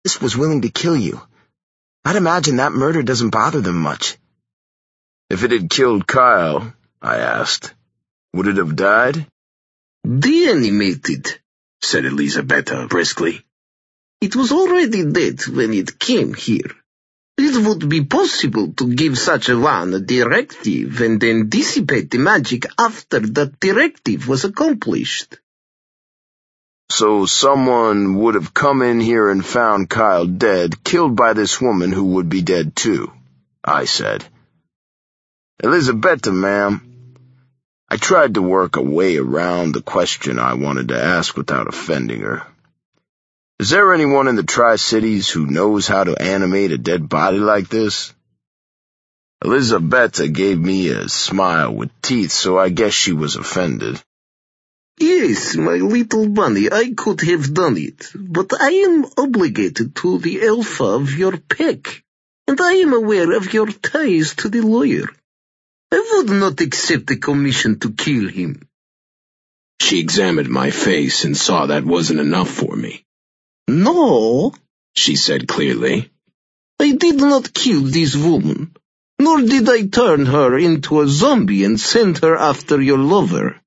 This was willing to kill you. I'd imagine that murder doesn't bother them much. If it had killed Kyle, I asked, would it have died? Deanimated, said Elisabetta briskly. It was already dead when it came here. It would be possible to give such a one a directive and then dissipate the magic after that directive was accomplished. So someone would have come in here and found Kyle dead, killed by this woman who would be dead too, I said. Elisabetta, ma'am. I tried to work a way around the question I wanted to ask without offending her. Is there anyone in the Tri-Cities who knows how to animate a dead body like this? Elisabetta gave me a smile with teeth, so I guess she was offended. Yes, my little bunny, I could have done it, but I am obligated to the alpha of your pack, and I am aware of your ties to the lawyer. I would not accept a commission to kill him. She examined my face and saw that wasn't enough for me. No, she said clearly. I did not kill this woman, nor did I turn her into a zombie and send her after your lover.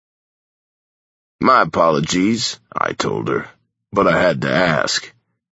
My apologies, I told her, but I had to ask.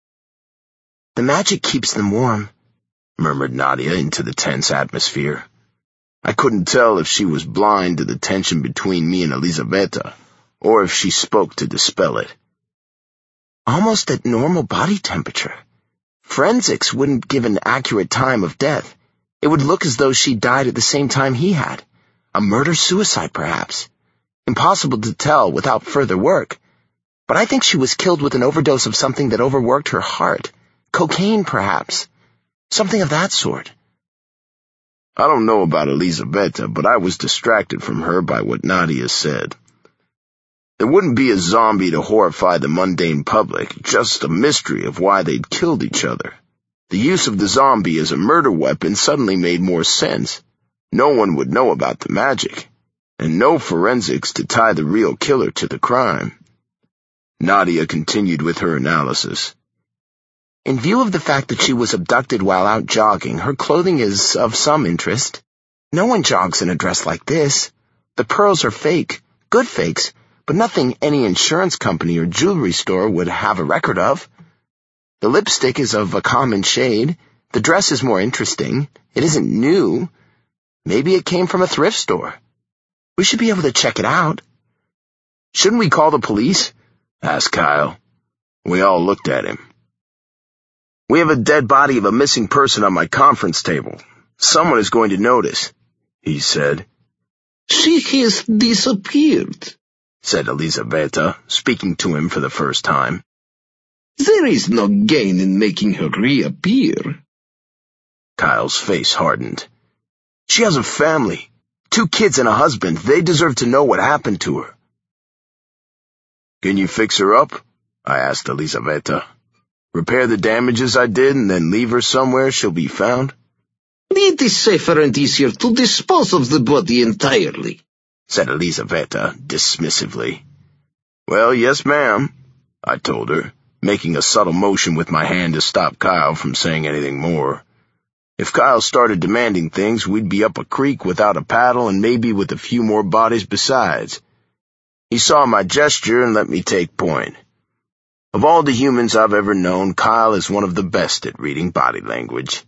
The magic keeps them warm, murmured Nadia into the tense atmosphere. I couldn't tell if she was blind to the tension between me and Elisabetta, or if she spoke to dispel it. Almost at normal body temperature. Forensics wouldn't give an accurate time of death. It would look as though she died at the same time he had. A murder-suicide, perhaps. Impossible to tell without further work. But I think she was killed with an overdose of something that overworked her heart. Cocaine, perhaps. Something of that sort. I don't know about Elisabetta, but I was distracted from her by what Nadia said. There wouldn't be a zombie to horrify the mundane public, just a mystery of why they'd killed each other. The use of the zombie as a murder weapon suddenly made more sense. No one would know about the magic, and no forensics to tie the real killer to the crime. Nadia continued with her analysis. In view of the fact that she was abducted while out jogging, her clothing is of some interest. No one jogs in a dress like this. The pearls are fake, good fakes, but nothing any insurance company or jewelry store would have a record of. The lipstick is of a common shade. The dress is more interesting. It isn't new. Maybe it came from a thrift store. We should be able to check it out. Shouldn't we call the police? Asked Kyle. We all looked at him. We have a dead body of a missing person on my conference table. Someone is going to notice, he said. She has disappeared, said Elisabetta, speaking to him for the first time. There is no gain in making her reappear. Kyle's face hardened. She has a family, 2 kids and a husband. They deserve to know what happened to her. Can you fix her up? I asked Elisabetta. Repair the damages I did and then leave her somewhere she'll be found? It is safer and easier to dispose of the body entirely, said Elisabetta dismissively. Well, yes, ma'am, I told her, making a subtle motion with my hand to stop Kyle from saying anything more. If Kyle started demanding things, we'd be up a creek without a paddle and maybe with a few more bodies besides. He saw my gesture and let me take point. Of all the humans I've ever known, Kyle is one of the best at reading body language.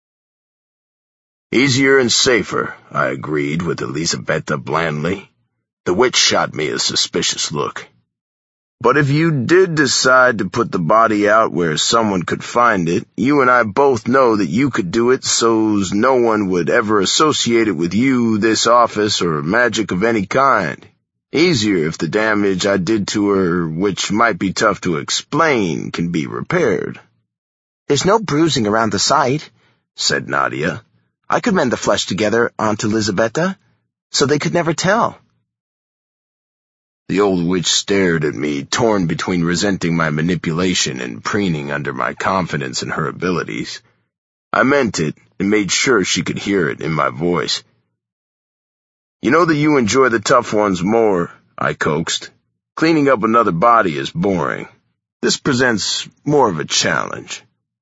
Easier and safer, I agreed with Elisabetta blandly. The witch shot me a suspicious look. But if you did decide to put the body out where someone could find it, you and I both know that you could do it so's no one would ever associate it with you, this office, or magic of any kind. Easier if the damage I did to her, which might be tough to explain, can be repaired. There's no bruising around the site, said Nadia. I could mend the flesh together, Aunt Elisabetta, so they could never tell. The old witch stared at me, torn between resenting my manipulation and preening under my confidence in her abilities. I meant it and made sure she could hear it in my voice. You know that you enjoy the tough ones more, I coaxed. Cleaning up another body is boring. This presents more of a challenge.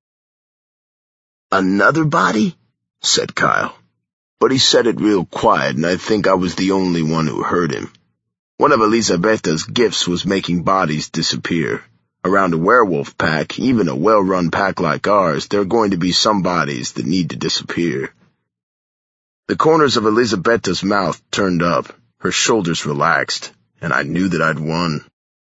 "Another body?" said Kyle. But he said it real quiet, and I think I was the only one who heard him. One of Elizabeta's gifts was making bodies disappear. Around a werewolf pack, even a well-run pack like ours, there are going to be some bodies that need to disappear. The corners of Elizabeta's mouth turned up, her shoulders relaxed, and I knew that I'd won.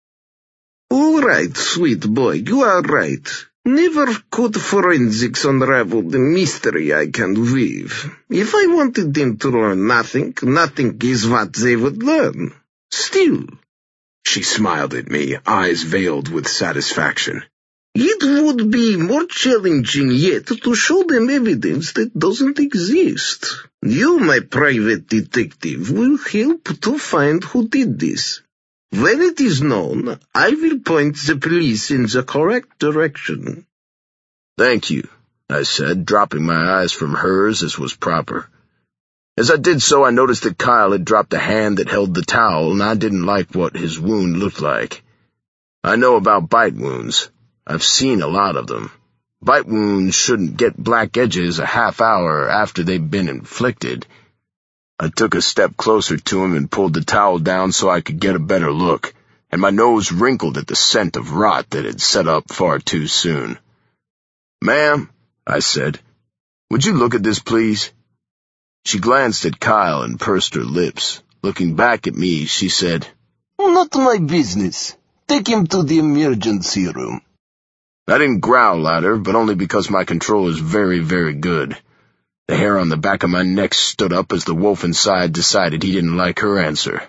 All right, sweet boy, you are right. Never could forensics unravel the mystery I can weave. If I wanted them to learn nothing, nothing is what they would learn. Still, She smiled at me, eyes veiled with satisfaction. it would be more challenging yet to show them evidence that doesn't exist. You, my private detective, will help to find who did this. When it is known, I will point the police in the correct direction. "Thank you," I said, dropping my eyes from hers as was proper. As I did so, I noticed that Kyle had dropped the hand that held the towel, and I didn't like what his wound looked like. I know about bite wounds. I've seen a lot of them. Bite wounds shouldn't get black edges a half hour after they've been inflicted. I took a step closer to him and pulled the towel down so I could get a better look, and my nose wrinkled at the scent of rot that had set up far too soon. "Ma'am," I said, "would you look at this, please?" She glanced at Kyle and pursed her lips. Looking back at me, she said, "Not my business. Take him to the emergency room." I didn't growl at her, but only because my control is very, very good. The hair on the back of my neck stood up as the wolf inside decided he didn't like her answer.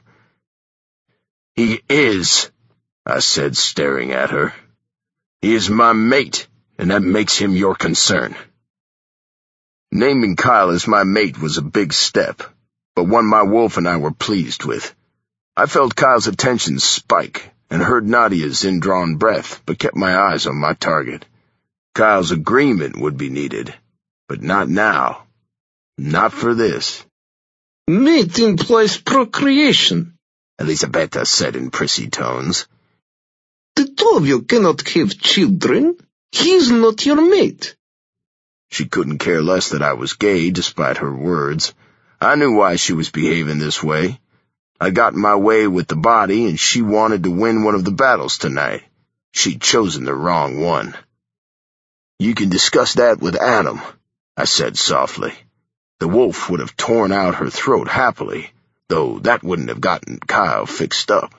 "He is," I said, staring at her. "He is my mate, and that makes him your concern." Naming Kyle as my mate was a big step, but one my wolf and I were pleased with. I felt Kyle's attention spike and heard Nadia's indrawn breath, but kept my eyes on my target. Kyle's agreement would be needed, but not now. Not for this. Mate implies procreation, Elizabeta said in prissy tones. The two of you cannot have children. He is not your mate. She couldn't care less that I was gay, despite her words. I knew why she was behaving this way. I'd gotten my way with the body, and she wanted to win one of the battles tonight. She'd chosen the wrong one. "You can discuss that with Adam," I said softly. The wolf would have torn out her throat happily, though that wouldn't have gotten Kyle fixed up.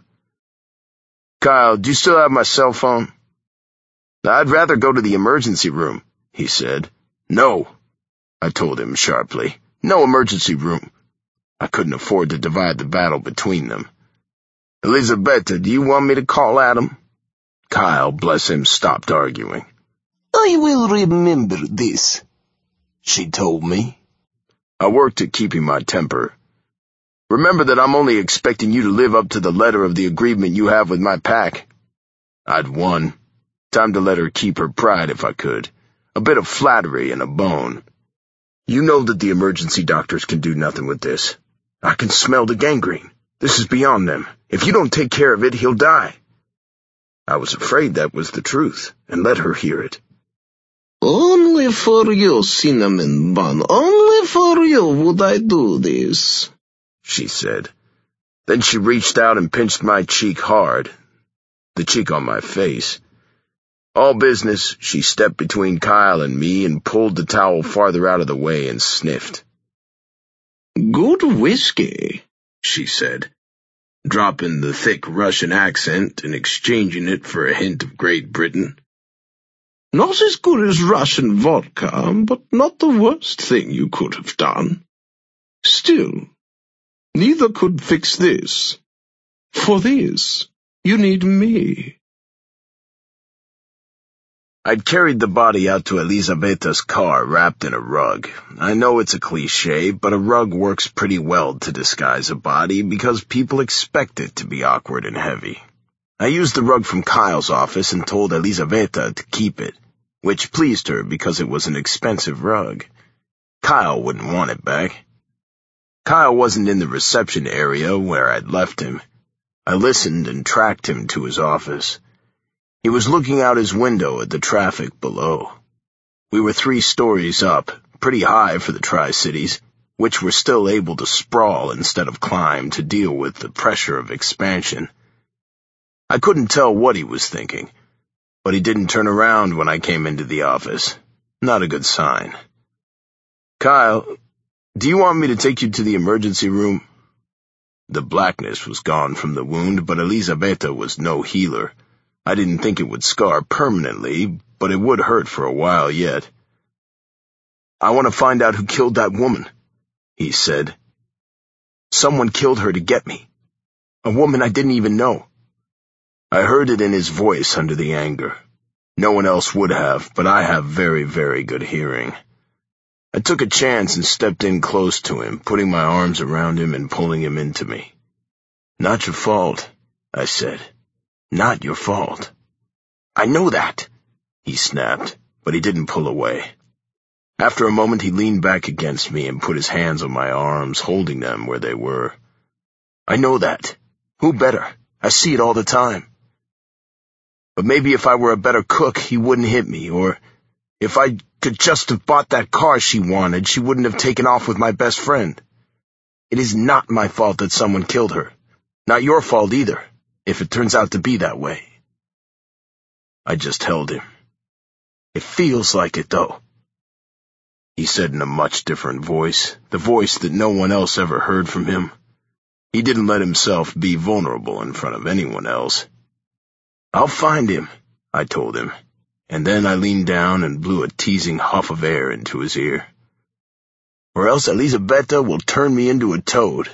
"Kyle, do you still have my cell phone?" "I'd rather go to the emergency room," he said. "No," I told him sharply. "No emergency room." I couldn't afford to divide the battle between them. "Elizabeta, do you want me to call Adam?" Kyle, bless him, stopped arguing. "I will remember this," she told me. I worked at keeping my temper. "Remember that I'm only expecting you to live up to the letter of the agreement you have with my pack." I'd won. Time to let her keep her pride if I could. A bit of flattery and a bone. "You know that the emergency doctors can do nothing with this. I can smell the gangrene. This is beyond them. If you don't take care of it, he'll die." I was afraid that was the truth, and let her hear it. Only for you, cinnamon bun, only for you would I do this, she said. Then she reached out and pinched my cheek hard, the cheek on my face. All business, she stepped between Kyle and me and pulled the towel farther out of the way and sniffed. Good whiskey, she said, dropping the thick Russian accent and exchanging it for a hint of Great Britain. Not as good as Russian vodka, but not the worst thing you could have done. Still, neither could fix this. For this, you need me. I'd carried the body out to Elizabeta's car wrapped in a rug. I know it's a cliché, but a rug works pretty well to disguise a body because people expect it to be awkward and heavy. I used the rug from Kyle's office and told Elizabeta to keep it, which pleased her because it was an expensive rug. Kyle wouldn't want it back. Kyle wasn't in the reception area where I'd left him. I listened and tracked him to his office. He was looking out his window at the traffic below. We were 3 stories up, pretty high for the Tri-Cities, which were still able to sprawl instead of climb to deal with the pressure of expansion. I couldn't tell what he was thinking, but he didn't turn around when I came into the office. Not a good sign. "Kyle, do you want me to take you to the emergency room?" The blackness was gone from the wound, but Elizabeta was no healer. I didn't think it would scar permanently, but it would hurt for a while yet. "I want to find out who killed that woman," he said. "Someone killed her to get me. A woman I didn't even know." I heard it in his voice under the anger. No one else would have, but I have very, very good hearing. I took a chance and stepped in close to him, putting my arms around him and pulling him into me. "Not your fault," I said. "Not your fault." "I know that," he snapped, but he didn't pull away. After a moment he leaned back against me and put his hands on my arms, holding them where they were. "I know that. Who better? I see it all the time. But maybe if I were a better cook, he wouldn't hit me, or if I could just have bought that car she wanted, she wouldn't have taken off with my best friend. It is not my fault that someone killed her. Not your fault either, if it turns out to be that way." I just held him. "It feels like it, though," he said in a much different voice, the voice that no one else ever heard from him. He didn't let himself be vulnerable in front of anyone else. "I'll find him," I told him, and then I leaned down and blew a teasing huff of air into his ear. "Or else Elizabeta will turn me into a toad."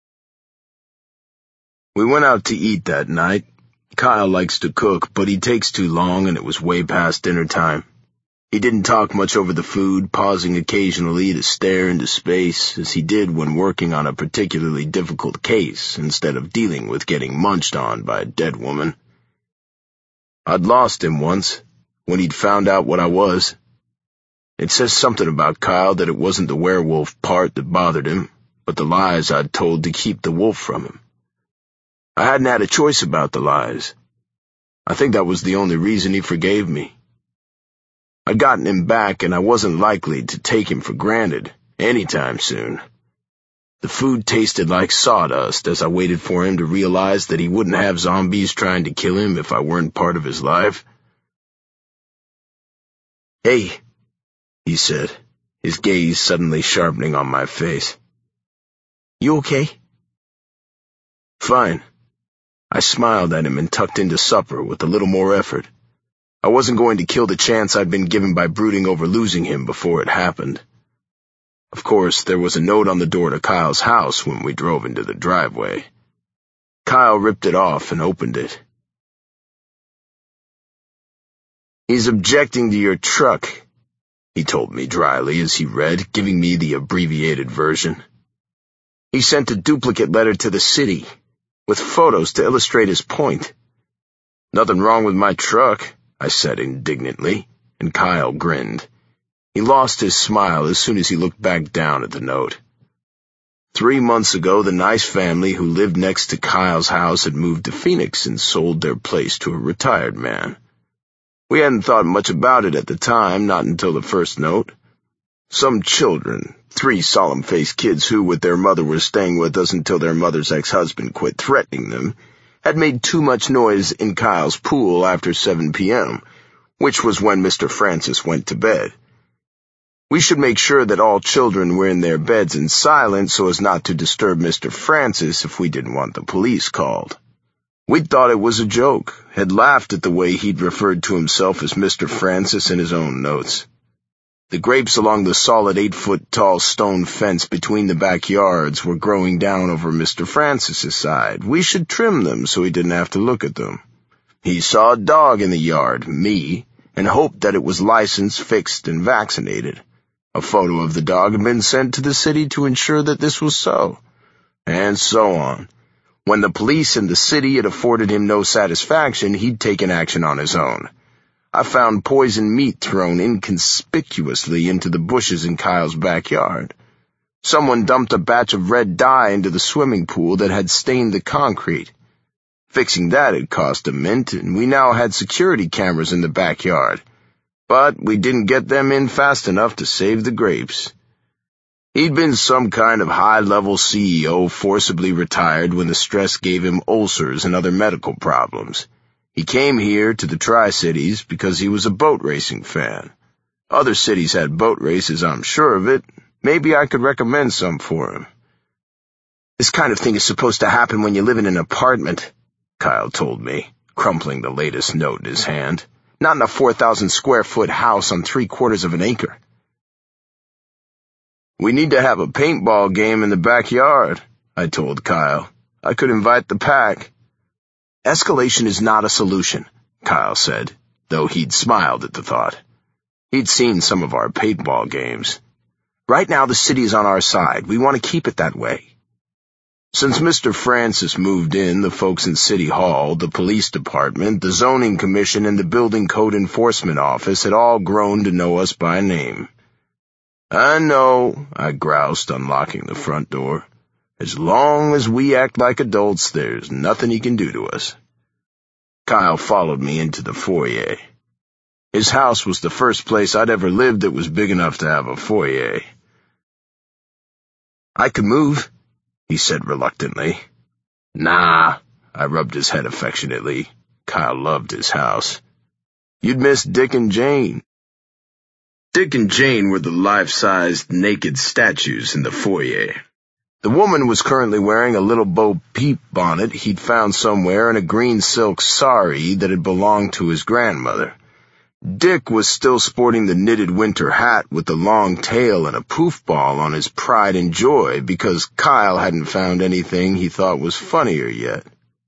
We went out to eat that night. Kyle likes to cook, but he takes too long, and it was way past dinner time. He didn't talk much over the food, pausing occasionally to stare into space, as he did when working on a particularly difficult case, instead of dealing with getting munched on by a dead woman. I'd lost him once, when he'd found out what I was. It says something about Kyle that it wasn't the werewolf part that bothered him, but the lies I'd told to keep the wolf from him. I hadn't had a choice about the lies. I think that was the only reason he forgave me. I'd gotten him back, and I wasn't likely to take him for granted anytime soon. The food tasted like sawdust as I waited for him to realize that he wouldn't have zombies trying to kill him if I weren't part of his life. "Hey," he said, his gaze suddenly sharpening on my face. "You okay?" "Fine." I smiled at him and tucked into supper with a little more effort. I wasn't going to kill the chance I'd been given by brooding over losing him before it happened. Of course, there was a note on the door to Kyle's house when we drove into the driveway. Kyle ripped it off and opened it. "He's objecting to your truck," he told me dryly as he read, giving me the abbreviated version. "He sent a duplicate letter to the city, with photos to illustrate his point." "Nothing wrong with my truck," I said indignantly, and Kyle grinned. He lost his smile as soon as he looked back down at the note. 3 months ago, the nice family who lived next to Kyle's house had moved to Phoenix and sold their place to a retired man. We hadn't thought much about it at the time, not until the first note. Some children, 3 solemn-faced kids who, with their mother, were staying with us until their mother's ex-husband quit threatening them, had made too much noise in Kyle's pool after 7 p.m., which was when Mr. Francis went to bed. We should make sure that all children were in their beds in silence so as not to disturb Mr. Francis if we didn't want the police called. We'd thought it was a joke, had laughed at the way he'd referred to himself as Mr. Francis in his own notes. The grapes along the solid 8-foot-tall stone fence between the backyards were growing down over Mr. Francis's side. We should trim them so he didn't have to look at them. He saw a dog in the yard, me, and hoped that it was licensed, fixed, and vaccinated. A photo of the dog had been sent to the city to ensure that this was so, and so on. When the police and the city had afforded him no satisfaction, he'd taken action on his own. I found poisoned meat thrown inconspicuously into the bushes in Kyle's backyard. Someone dumped a batch of red dye into the swimming pool that had stained the concrete. Fixing that had cost a mint, and we now had security cameras in the backyard. but we didn't get them in fast enough to save the grapes. He'd been some kind of high-level CEO forcibly retired when the stress gave him ulcers and other medical problems. He came here to the Tri-Cities because he was a boat racing fan. Other cities had boat races, I'm sure of it. Maybe I could recommend some for him. This kind of thing is supposed to happen when you live in an apartment, Kyle told me, crumpling the latest note in his hand. Not in a 4,000-square-foot house on 3/4 of an acre. We need to have a paintball game in the backyard, I told Kyle. I could invite the pack. Escalation is not a solution, Kyle said, though he'd smiled at the thought. He'd seen some of our paintball games. Right now the city is on our side. We want to keep it that way. Since Mr. Francis moved in, the folks in City Hall, the police department, the zoning commission, and the building code enforcement office had all grown to know us by name. I know, I groused, unlocking the front door. As long as we act like adults, there's nothing he can do to us. Kyle followed me into the foyer. His house was the first place I'd ever lived that was big enough to have a foyer. I could move, he said reluctantly. Nah, I rubbed his head affectionately. Kyle loved his house. You'd miss Dick and Jane. Dick and Jane were the life-sized naked statues in the foyer. The woman was currently wearing a little Bo Peep bonnet he'd found somewhere and a green silk sari that had belonged to his grandmother. Dick was still sporting the knitted winter hat with the long tail and a poof ball on his pride and joy because Kyle hadn't found anything he thought was funnier yet.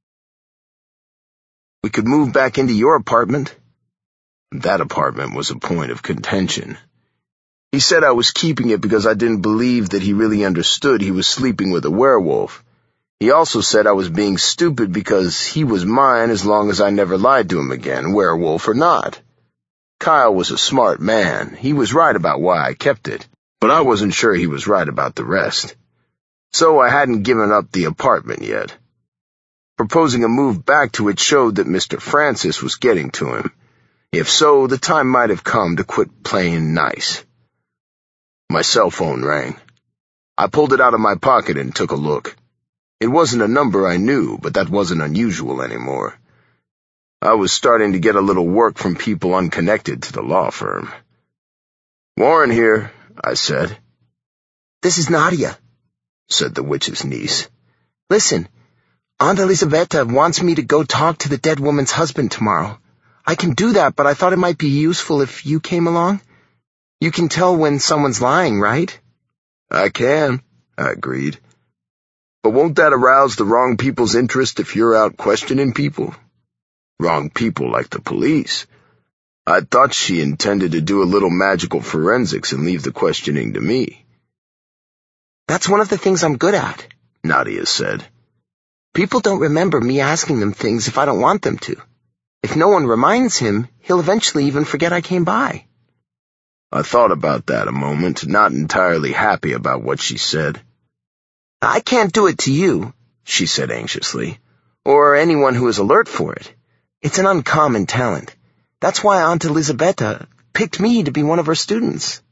We could move back into your apartment. That apartment was a point of contention. He said I was keeping it because I didn't believe that he really understood he was sleeping with a werewolf. He also said I was being stupid because he was mine as long as I never lied to him again, werewolf or not. Kyle was a smart man. He was right about why I kept it, but I wasn't sure he was right about the rest. So I hadn't given up the apartment yet. Proposing a move back to it showed that Mr. Francis was getting to him. If so, the time might have come to quit playing nice. My cell phone rang. I pulled it out of my pocket and took a look. It wasn't a number I knew, but that wasn't unusual anymore. I was starting to get a little work from people unconnected to the law firm. "Warren here," I said. "This is Nadia," said the witch's niece. "Listen, Aunt Elisabetta wants me to go talk to the dead woman's husband tomorrow. I can do that, but I thought it might be useful if you came along. You can tell when someone's lying, right?" "I can," I agreed. "But won't that arouse the wrong people's interest if you're out questioning people? Wrong people like the police." I thought she intended to do a little magical forensics and leave the questioning to me. "That's one of the things I'm good at," Nadia said. "People don't remember me asking them things if I don't want them to. If no one reminds him, he'll eventually even forget I came by." I thought about that a moment, not entirely happy about what she said. "I can't do it to you," she said anxiously, "or anyone who is alert for it. It's an uncommon talent. That's why Aunt Elisabetta picked me to be one of her students."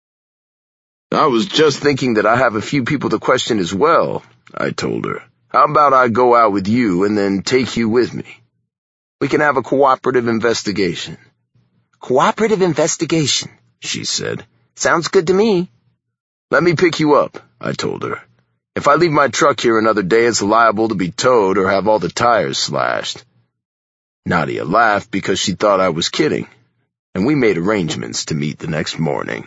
"I was just thinking that I have a few people to question as well," I told her. "How about I go out with you and then take you with me? We can have a cooperative investigation." "Cooperative investigation," she said. "Sounds good to me." "Let me pick you up," I told her. "If I leave my truck here another day, it's liable to be towed or have all the tires slashed." Nadia laughed because she thought I was kidding, and we made arrangements to meet the next morning.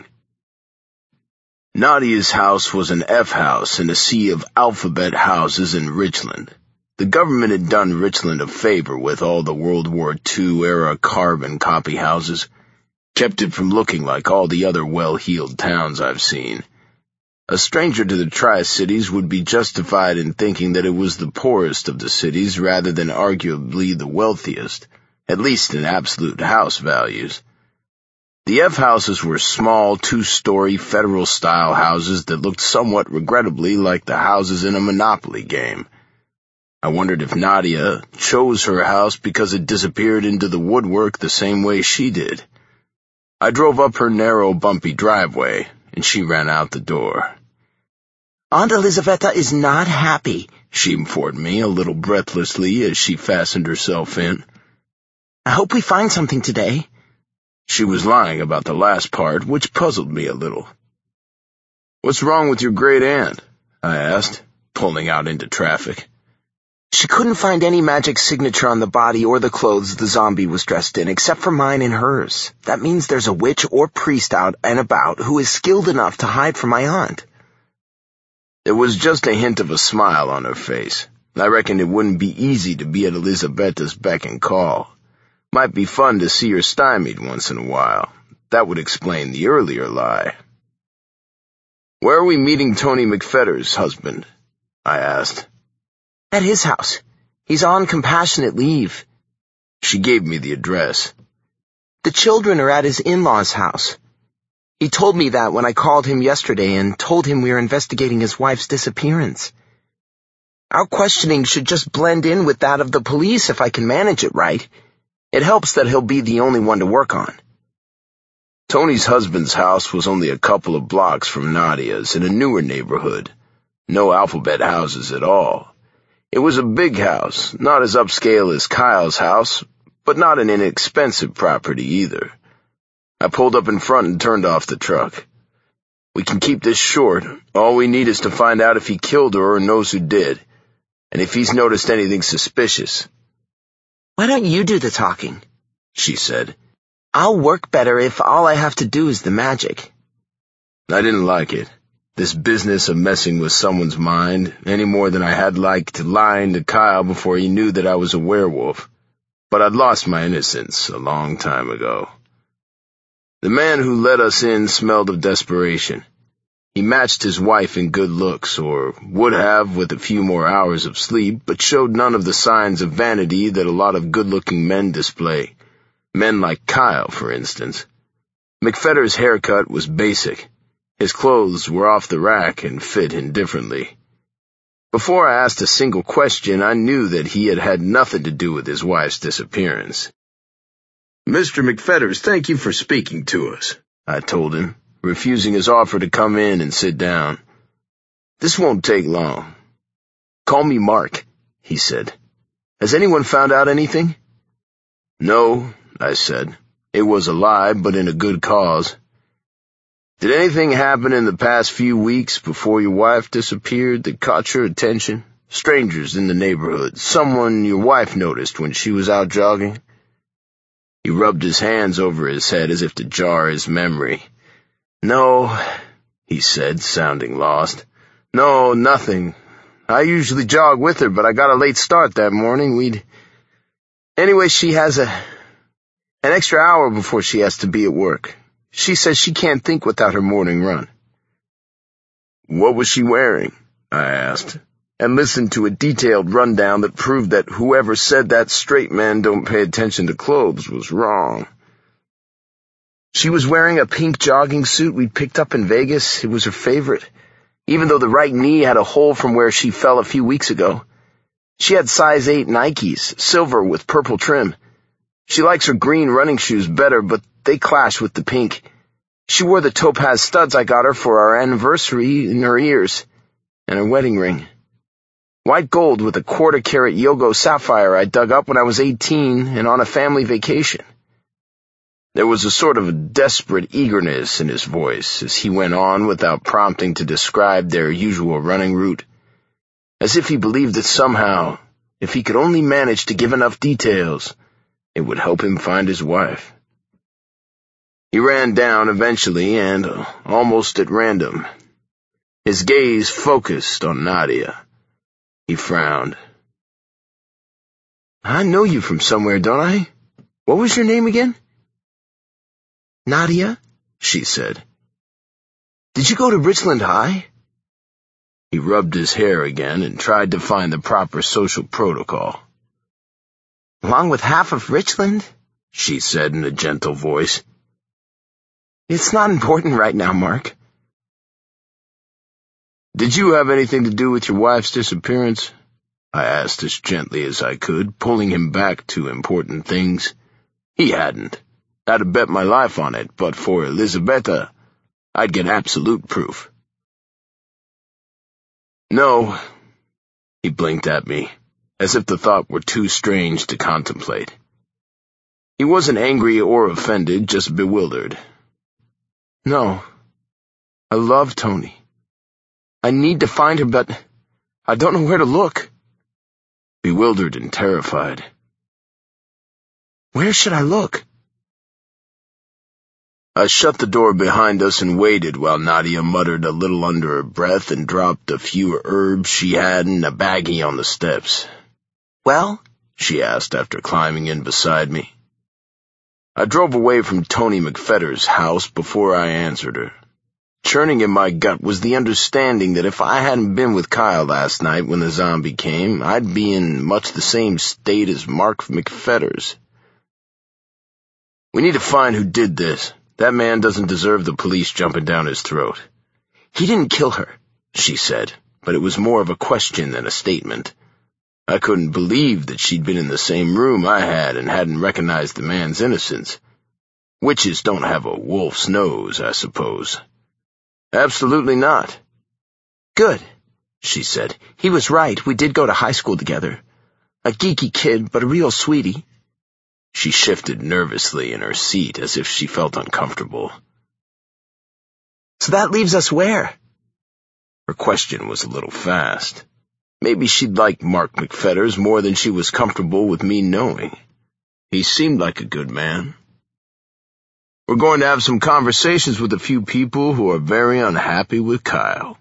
Nadia's house was an F house in a sea of alphabet houses in Richland. The government had done Richland a favor with all the World War II-era carbon copy houses, kept it from looking like all the other well-heeled towns I've seen. A stranger to the Tri-Cities would be justified in thinking that it was the poorest of the cities rather than arguably the wealthiest, at least in absolute house values. The F houses were small, two-story, federal-style houses that looked somewhat regrettably like the houses in a Monopoly game. I wondered if Nadia chose her house because it disappeared into the woodwork the same way she did. I drove up her narrow, bumpy driveway, and she ran out the door. Aunt Elizabetta is not happy, she informed me a little breathlessly as she fastened herself in. I hope we find something today. She was lying about the last part, which puzzled me a little. What's wrong with your great aunt? I asked, pulling out into traffic. She couldn't find any magic signature on the body or the clothes the zombie was dressed in, except for mine and hers. That means there's a witch or priest out and about who is skilled enough to hide from my aunt. There was just a hint of a smile on her face. I reckoned it wouldn't be easy to be at Elisabetta's beck and call. Might be fun to see her stymied once in a while. That would explain the earlier lie. Where are we meeting Tony McFetter's husband? I asked. At his house. He's on compassionate leave. She gave me the address. The children are at his in-laws' house. He told me that when I called him yesterday and told him we were investigating his wife's disappearance. Our questioning should just blend in with that of the police if I can manage it right. It helps that he'll be the only one to work on. Tony's husband's house was only a couple of blocks from Nadia's in a newer neighborhood. No alphabet houses at all. It was a big house, not as upscale as Kyle's house, but not an inexpensive property either. I pulled up in front and turned off the truck. We can keep this short. All we need is to find out if he killed her or knows who did, and if he's noticed anything suspicious. Why don't you do the talking? She said. I'll work better if all I have to do is the magic. I didn't like it. This business of messing with someone's mind, any more than I had liked lying to Kyle before he knew that I was a werewolf. But I'd lost my innocence a long time ago. The man who let us in smelled of desperation. He matched his wife in good looks, or would have with a few more hours of sleep, but showed none of the signs of vanity that a lot of good-looking men display. Men like Kyle, for instance. McFetter's haircut was basic. His clothes were off the rack and fit indifferently. Before I asked a single question, I knew that he had had nothing to do with his wife's disappearance. Mr. McFetters, thank you for speaking to us, I told him, refusing his offer to come in and sit down. This won't take long. Call me Mark, he said. Has anyone found out anything? No, I said. It was a lie, but in a good cause. Did anything happen in the past few weeks before your wife disappeared that caught your attention? Strangers in the neighborhood, someone your wife noticed when she was out jogging? He rubbed his hands over his head as if to jar his memory. No, he said, sounding lost. No, nothing. I usually jog with her, but I got a late start that morning. Anyway, she has an extra hour before she has to be at work. She says she can't think without her morning run. What was she wearing? I asked, and listened to a detailed rundown that proved that whoever said that straight men don't pay attention to clothes was wrong. She was wearing a pink jogging suit we'd picked up in Vegas. It was her favorite, even though the right knee had a hole from where she fell a few weeks ago. She had size 8 Nikes, silver with purple trim. She likes her green running shoes better, but they clash with the pink. She wore the topaz studs I got her for our anniversary in her ears, and her wedding ring. White gold with a 1/4-carat Yogo sapphire I dug up when I was 18 and on a family vacation. There was a sort of a desperate eagerness in his voice as he went on without prompting to describe their usual running route, as if he believed that somehow, if he could only manage to give enough details, it would help him find his wife. He ran down eventually and, almost at random, his gaze focused on Nadia. He frowned. I know you from somewhere, don't I? What was your name again? Nadia, she said. Did you go to Richland High? He rubbed his hair again and tried to find the proper social protocol. Along with half of Richland? She said in a gentle voice. It's not important right now, Mark. Did you have anything to do with your wife's disappearance? I asked as gently as I could, pulling him back to important things. He hadn't. I'd have bet my life on it, but for Elizabetta, I'd get absolute proof. No, he blinked at me, as if the thought were too strange to contemplate. He wasn't angry or offended, just bewildered. No, I love Tony. I need to find her, but I don't know where to look. Bewildered and terrified. Where should I look? I shut the door behind us and waited while Nadia muttered a little under her breath and dropped a few herbs she had in a baggie on the steps. Well? She asked after climbing in beside me. I drove away from Tony McFetter's house before I answered her. Churning in my gut was the understanding that if I hadn't been with Kyle last night when the zombie came, I'd be in much the same state as Mark McFetters. We need to find who did this. That man doesn't deserve the police jumping down his throat. He didn't kill her, she said, but it was more of a question than a statement. I couldn't believe that she'd been in the same room I had and hadn't recognized the man's innocence. Witches don't have a wolf's nose, I suppose. Absolutely not. Good, she said. He was right. We did go to high school together. A geeky kid, but a real sweetie. She shifted nervously in her seat as if she felt uncomfortable. So that leaves us where? Her question was a little fast. Maybe she'd like Mark McFetters more than she was comfortable with me knowing. He seemed like a good man. We're going to have some conversations with a few people who are very unhappy with Kyle.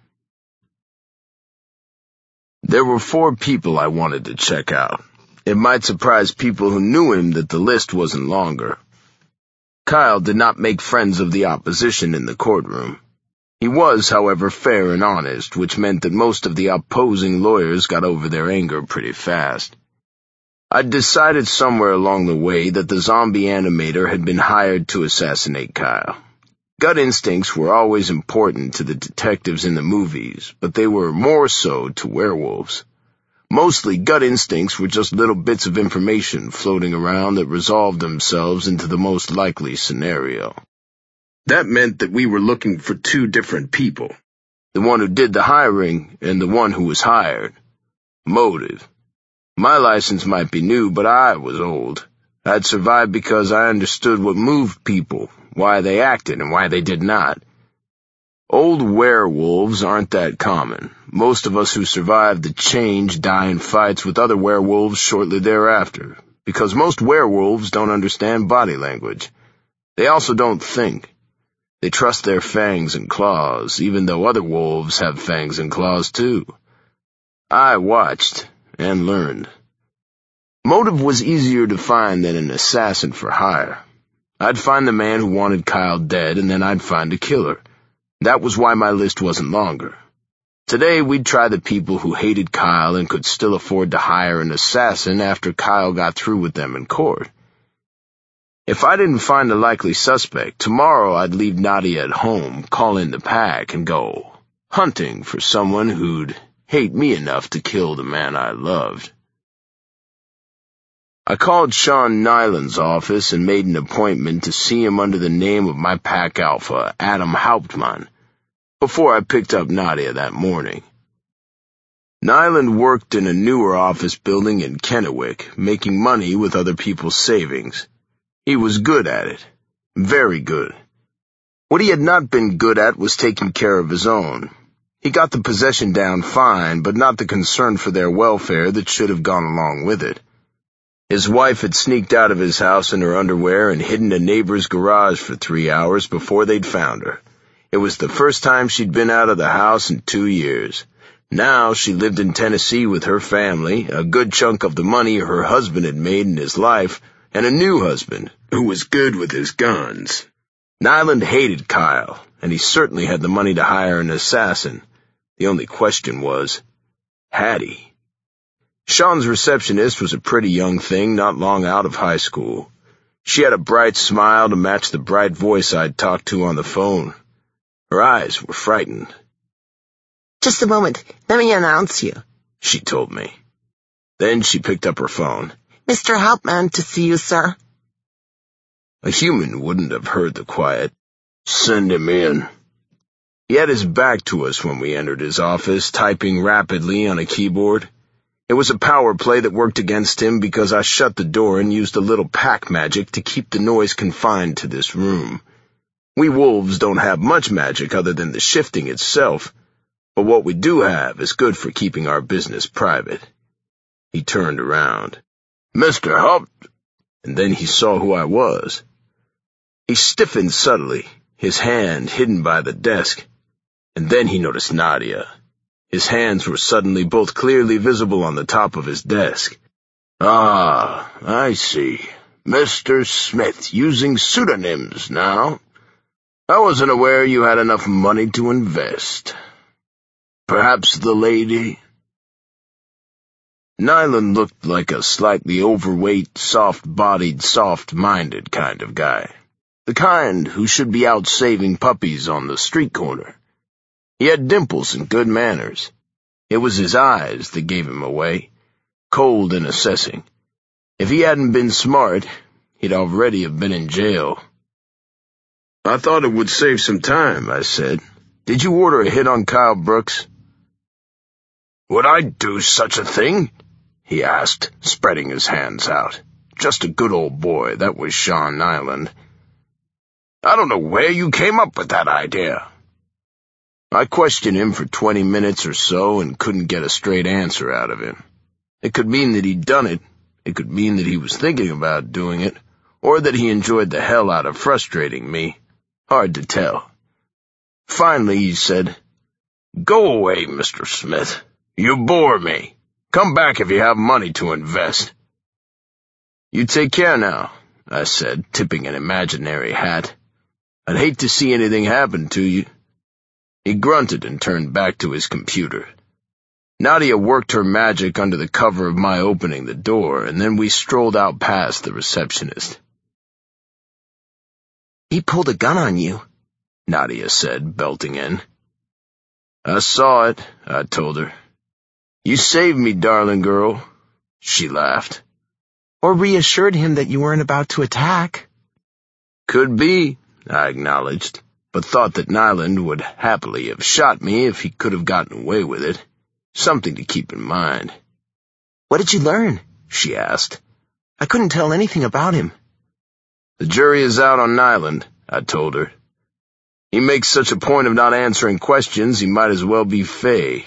There were 4 people I wanted to check out. It might surprise people who knew him that the list wasn't longer. Kyle did not make friends of the opposition in the courtroom. He was, however, fair and honest, which meant that most of the opposing lawyers got over their anger pretty fast. I'd decided somewhere along the way that the zombie animator had been hired to assassinate Kyle. Gut instincts were always important to the detectives in the movies, but they were more so to werewolves. Mostly, gut instincts were just little bits of information floating around that resolved themselves into the most likely scenario. That meant that we were looking for 2 different people. The one who did the hiring and the one who was hired. Motive. My license might be new, but I was old. I'd survived because I understood what moved people, why they acted and why they did not. Old werewolves aren't that common. Most of us who survive the change die in fights with other werewolves shortly thereafter, because most werewolves don't understand body language. They also don't think. They trust their fangs and claws, even though other wolves have fangs and claws too. I watched and learned. Motive was easier to find than an assassin for hire. I'd find the man who wanted Kyle dead, and then I'd find a killer. That was why my list wasn't longer. Today we'd try the people who hated Kyle and could still afford to hire an assassin after Kyle got through with them in court. If I didn't find a likely suspect, tomorrow I'd leave Nadia at home, call in the pack, and go hunting for someone who'd hate me enough to kill the man I loved. I called Sean Nyland's office and made an appointment to see him under the name of my pack alpha, Adam Hauptmann, before I picked up Nadia that morning. Nyland worked in a newer office building in Kennewick, making money with other people's savings. He was good at it. Very good. What he had not been good at was taking care of his own. He got the possession down fine, but not the concern for their welfare that should have gone along with it. His wife had sneaked out of his house in her underwear and hidden in a neighbor's garage for 3 hours before they'd found her. It was the first time she'd been out of the house in 2 years. Now she lived in Tennessee with her family, a good chunk of the money her husband had made in his life, and a new husband who was good with his guns. Nyland hated Kyle, and he certainly had the money to hire an assassin. The only question was, had he? Sean's receptionist was a pretty young thing not long out of high school. She had a bright smile to match the bright voice I'd talked to on the phone. Her eyes were frightened. Just a moment. Let me announce you, she told me. Then she picked up her phone. Mr. Hauptmann to see you, sir. A human wouldn't have heard the quiet. "Send him in." He had his back to us when we entered his office, typing rapidly on a keyboard. It was a power play that worked against him because I shut the door and used a little pack magic to keep the noise confined to this room. We wolves don't have much magic other than the shifting itself, but what we do have is good for keeping our business private. He turned around. "Mr. Hupt," and then he saw who I was. He stiffened subtly, his hand hidden by the desk, and then he noticed Nadia. His hands were suddenly both clearly visible on the top of his desk. "Ah, I see. Mr. Smith, using pseudonyms now. I wasn't aware you had enough money to invest. Perhaps the lady?" Nyland looked like a slightly overweight, soft-bodied, soft-minded kind of guy. The kind who should be out saving puppies on the street corner. He had dimples and good manners. It was his eyes that gave him away, cold and assessing. If he hadn't been smart, he'd already have been in jail. "I thought it would save some time," I said. "Did you order a hit on Kyle Brooks?" "Would I do such a thing?" he asked, spreading his hands out. Just a good old boy, that was Sean Nyland. "I don't know where you came up with that idea." I questioned him for 20 minutes or so and couldn't get a straight answer out of him. It could mean that he'd done it, it could mean that he was thinking about doing it, or that he enjoyed the hell out of frustrating me. Hard to tell. Finally he said, "Go away, Mr. Smith. You bore me. Come back if you have money to invest." "You take care now," I said, tipping an imaginary hat. "I'd hate to see anything happen to you." He grunted and turned back to his computer. Nadia worked her magic under the cover of my opening the door, and then we strolled out past the receptionist. "He pulled a gun on you," Nadia said, belting in. "I saw it," I told her. "You saved me, darling girl." She laughed. "Or reassured him that you weren't about to attack." "Could be," I acknowledged, but thought that Nyland would happily have shot me if he could have gotten away with it. Something to keep in mind. "What did you learn?" she asked. "I couldn't tell anything about him." "The jury is out on Nyland," I told her. "He makes such a point of not answering questions, he might as well be Faye."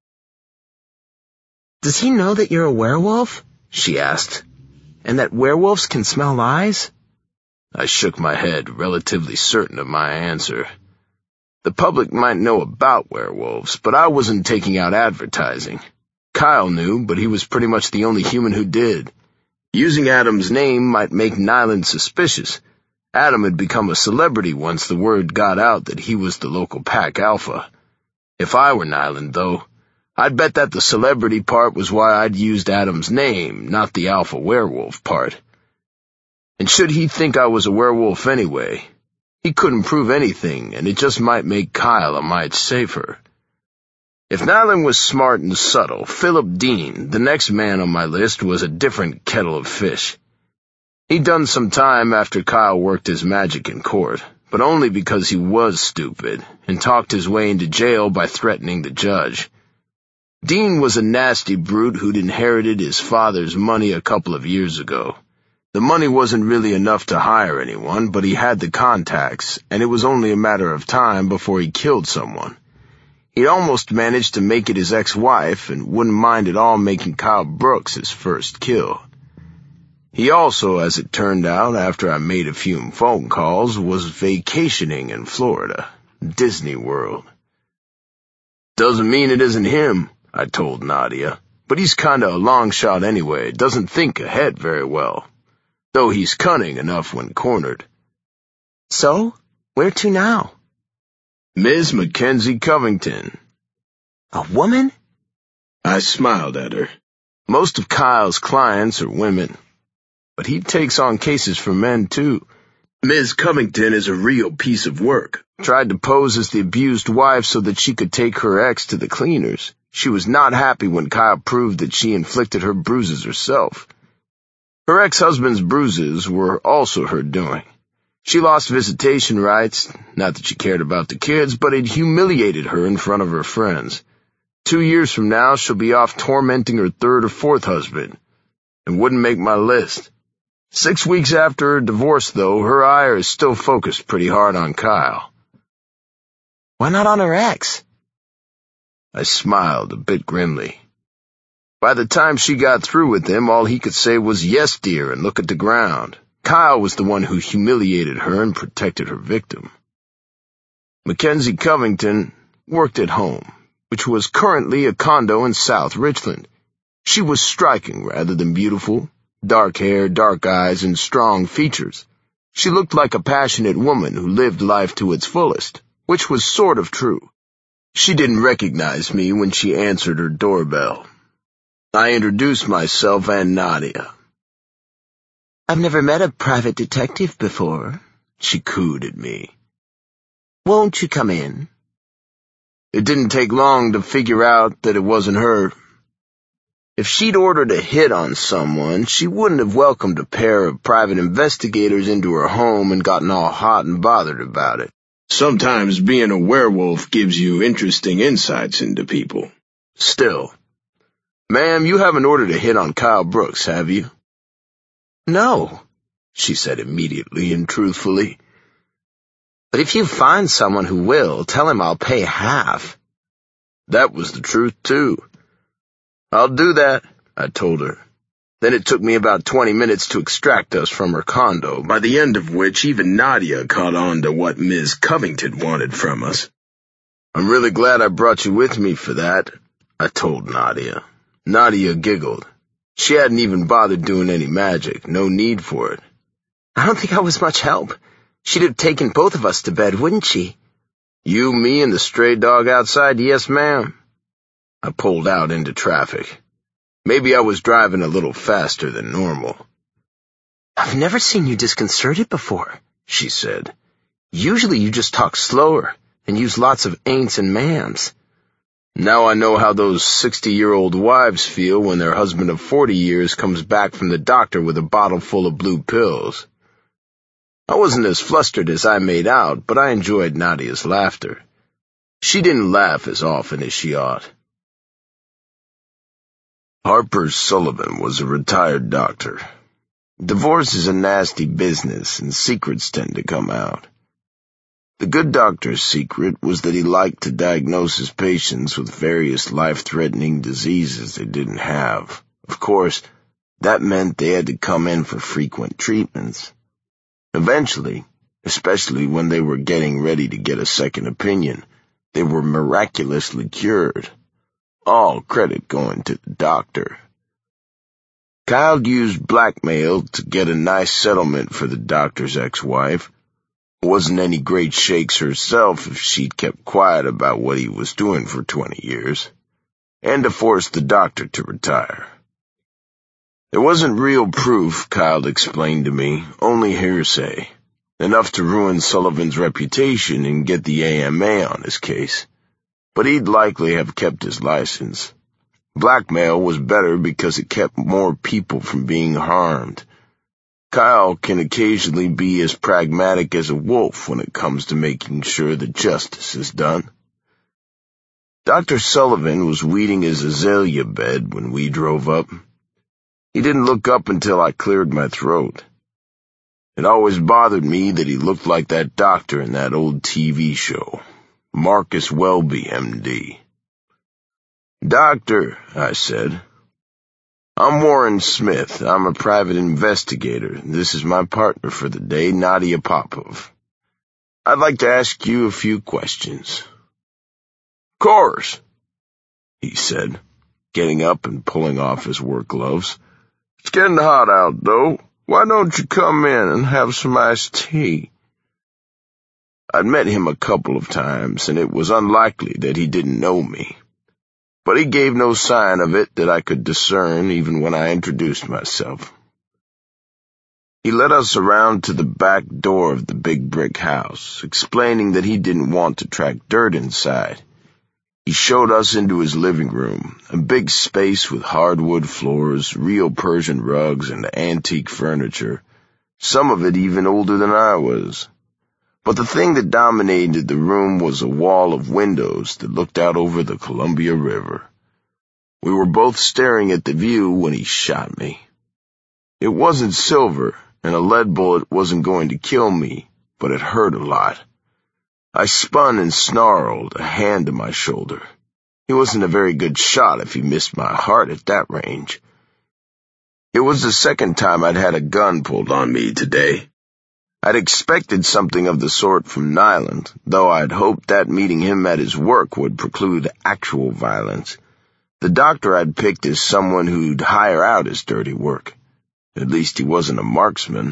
"Does he know that you're a werewolf?" she asked. "And that werewolves can smell lies?" I shook my head, relatively certain of my answer. The public might know about werewolves, but I wasn't taking out advertising. Kyle knew, but he was pretty much the only human who did. Using Adam's name might make Nyland suspicious. Adam had become a celebrity once the word got out that he was the local pack alpha. If I were Nyland, though, I'd bet that the celebrity part was why I'd used Adam's name, not the alpha werewolf part. And should he think I was a werewolf anyway? He couldn't prove anything, and it just might make Kyle a mite safer. If Nyland was smart and subtle, Philip Dean, the next man on my list, was a different kettle of fish. He'd done some time after Kyle worked his magic in court, but only because he was stupid, and talked his way into jail by threatening the judge. Dean was a nasty brute who'd inherited his father's money a couple of years ago. The money wasn't really enough to hire anyone, but he had the contacts, and it was only a matter of time before he killed someone. He'd almost managed to make it his ex-wife, and wouldn't mind at all making Kyle Brooks his first kill. He also, as it turned out, after I made a few phone calls, was vacationing in Florida, Disney World. "Doesn't mean it isn't him," I told Nadia, "but he's kinda a long shot anyway, doesn't think ahead very well. Though he's cunning enough when cornered." "So? Where to now?" "Miss Mackenzie Covington." "A woman?" I smiled at her. Most of Kyle's clients are women, but he takes on cases for men, too. Ms. Covington is a real piece of work. Tried to pose as the abused wife so that she could take her ex to the cleaners. She was not happy when Kyle proved that she inflicted her bruises herself. Her ex-husband's bruises were also her doing. She lost visitation rights, not that she cared about the kids, but it humiliated her in front of her friends. 2 years from now, she'll be off tormenting her third or fourth husband, and wouldn't make my list. 6 weeks after her divorce, though, her ire is still focused pretty hard on Kyle. Why not on her ex? I smiled a bit grimly. By the time she got through with him, all he could say was, "Yes, dear," and look at the ground. Kyle was the one who humiliated her and protected her victim. Mackenzie Covington worked at home, which was currently a condo in South Richland. She was striking rather than beautiful, dark hair, dark eyes, and strong features. She looked like a passionate woman who lived life to its fullest, which was sort of true. She didn't recognize me when she answered her doorbell. I introduced myself and Nadia. I've never met a private detective before, she cooed at me. Won't you come in? It didn't take long to figure out that it wasn't her. If she'd ordered a hit on someone, she wouldn't have welcomed a pair of private investigators into her home and gotten all hot and bothered about it. Sometimes being a werewolf gives you interesting insights into people. Still. Ma'am, you haven't ordered a hit on Kyle Brooks, have you? No, she said immediately and truthfully. But if you find someone who will, tell him I'll pay half. That was the truth, too. I'll do that, I told her. Then it took me about 20 minutes to extract us from her condo, by the end of which even Nadia caught on to what Ms. Covington wanted from us. I'm really glad I brought you with me for that, I told Nadia. Nadia giggled. She hadn't even bothered doing any magic, no need for it. I don't think I was much help. She'd have taken both of us to bed, wouldn't she? You, me, and the stray dog outside, yes, ma'am. I pulled out into traffic. Maybe I was driving a little faster than normal. I've never seen you disconcerted before, she said. Usually you just talk slower and use lots of ain'ts and ma'ams. Now I know how those 60-year-old wives feel when their husband of 40 years comes back from the doctor with a bottle full of blue pills. I wasn't as flustered as I made out, but I enjoyed Nadia's laughter. She didn't laugh as often as she ought. Harper Sullivan was a retired doctor. Divorce is a nasty business, and secrets tend to come out. The good doctor's secret was that he liked to diagnose his patients with various life-threatening diseases they didn't have. Of course, that meant they had to come in for frequent treatments. Eventually, especially when they were getting ready to get a second opinion, they were miraculously cured. All credit going to the doctor. Kyle used blackmail to get a nice settlement for the doctor's ex-wife. Wasn't any great shakes herself if she'd kept quiet about what he was doing for 20 years, and to force the doctor to retire. There wasn't real proof, Kyle explained to me, only hearsay, enough to ruin Sullivan's reputation and get the AMA on his case. But he'd likely have kept his license. Blackmail was better because it kept more people from being harmed. Kyle can occasionally be as pragmatic as a wolf when it comes to making sure that justice is done. Dr. Sullivan was weeding his azalea bed when we drove up. He didn't look up until I cleared my throat. It always bothered me that he looked like that doctor in that old TV show, Marcus Welby, M.D. "Doctor," I said. "I'm Warren Smith. I'm a private investigator. This is my partner for the day, Nadia Popov. I'd like to ask you a few questions." "Course," he said, getting up and pulling off his work gloves. "It's getting hot out, though. Why don't you come in and have some iced tea?" I'd met him a couple of times, and it was unlikely that he didn't know me. But he gave no sign of it that I could discern even when I introduced myself. He led us around to the back door of the big brick house, explaining that he didn't want to track dirt inside. He showed us into his living room, a big space with hardwood floors, real Persian rugs, and antique furniture, some of it even older than I was. But the thing that dominated the room was a wall of windows that looked out over the Columbia River. We were both staring at the view when he shot me. It wasn't silver, and a lead bullet wasn't going to kill me, but it hurt a lot. I spun and snarled, a hand to my shoulder. He wasn't a very good shot if he missed my heart at that range. It was the second time I'd had a gun pulled on me today. I'd expected something of the sort from Nyland, though I'd hoped that meeting him at his work would preclude actual violence. The doctor I'd picked as someone who'd hire out his dirty work. At least he wasn't a marksman.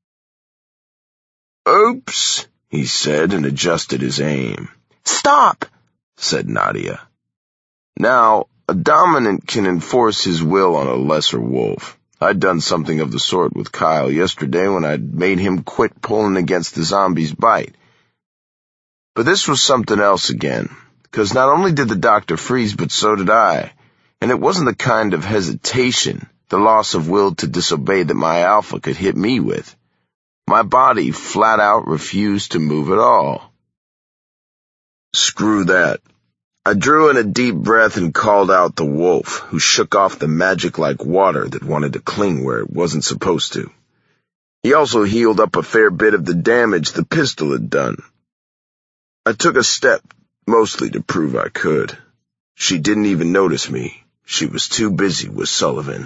"Oops," he said, and adjusted his aim. Stop, said Nadia. Now, a dominant can enforce his will on a lesser wolf. I'd done something of the sort with Kyle yesterday when I'd made him quit pulling against the zombie's bite. But this was something else again, because not only did the doctor freeze, but so did I, and it wasn't the kind of hesitation, the loss of will to disobey that my alpha could hit me with. My body flat out refused to move at all. Screw that. I drew in a deep breath and called out the wolf, who shook off the magic-like water that wanted to cling where it wasn't supposed to. He also healed up a fair bit of the damage the pistol had done. I took a step, mostly to prove I could. She didn't even notice me. She was too busy with Sullivan.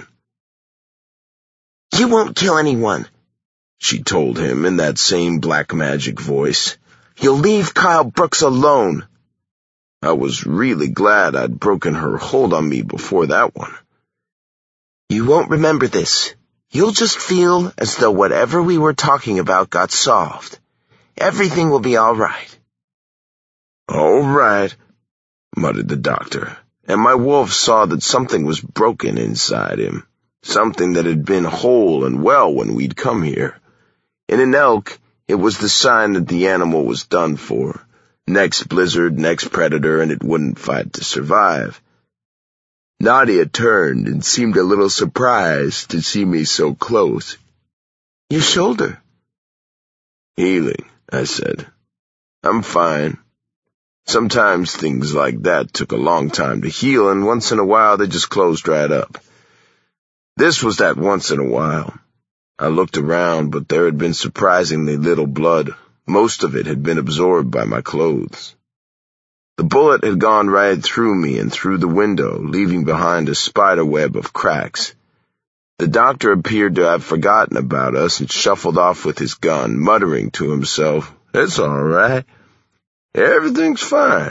you won't kill anyone, she told him in that same black magic voice. You'll leave Kyle Brooks alone. I was really glad I'd broken her hold on me before that one. You won't remember this. You'll just feel as though whatever we were talking about got solved. Everything will be all right. All right, muttered the doctor, and my wolf saw that something was broken inside him, something that had been whole and well when we'd come here. In an elk, it was the sign that the animal was done for. Next blizzard, next predator, and it wouldn't fight to survive. Nadia turned and seemed a little surprised to see me so close. Your shoulder. Healing, I said. I'm fine. Sometimes things like that took a long time to heal, and once in a while they just closed right up. This was that once in a while. I looked around, but there had been surprisingly little blood. Most of it had been absorbed by my clothes. The bullet had gone right through me and through the window, leaving behind a spider web of cracks. The doctor appeared to have forgotten about us and shuffled off with his gun, muttering to himself, "It's all right. Everything's fine."